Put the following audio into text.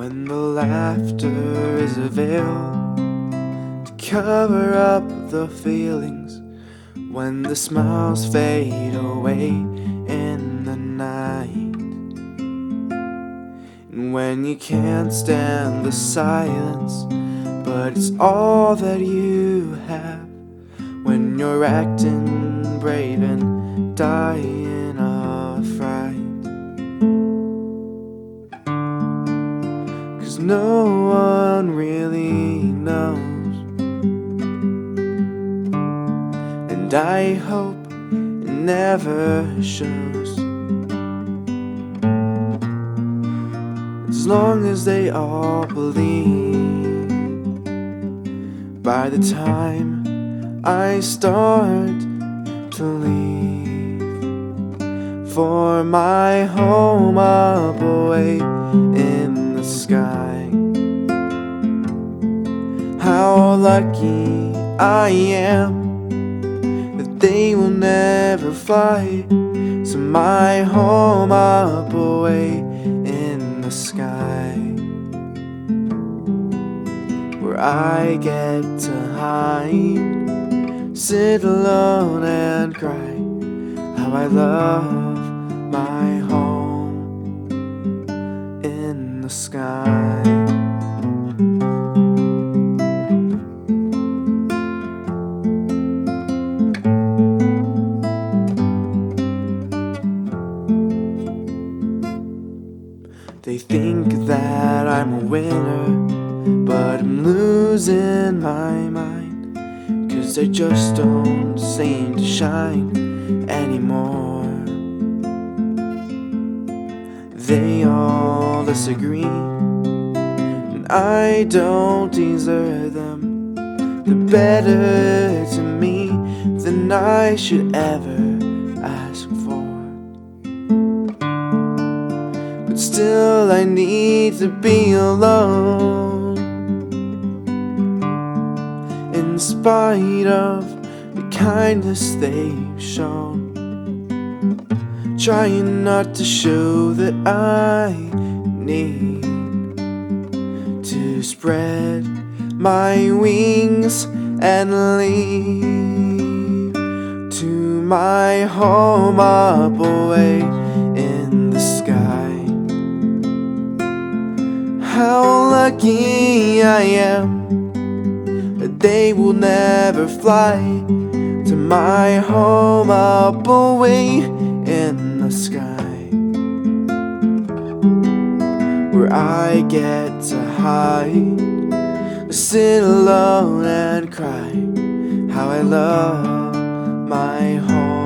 when the laughter is a veil to cover up the feelings, when the smiles fade away in the night, and when you can't stand the silence, but it's all that you have, when you're acting brave and dying of fright. 'Cause no one really knows, and I hope it never shows, as long as they all believe. By the time I start to leave for my home up away in the sky, how lucky I am that they will never fly to my home up away in the sky, where I get to hide, sit alone and cry, how I love my home in the sky. They think that I'm a winner, but I'm losing my mind, 'cause I just don't seem to shine anymore. They all disagree, and I don't desert them. They're better to me than I should ever ask for. But still I need to be alone, in spite of the kindness they've shown, trying not to show that I need to spread my wings and leave to my home up away in the sky. How lucky I am that they will never fly to my home up away in the sky, where I get to hide, sit alone and cry, how I love my home.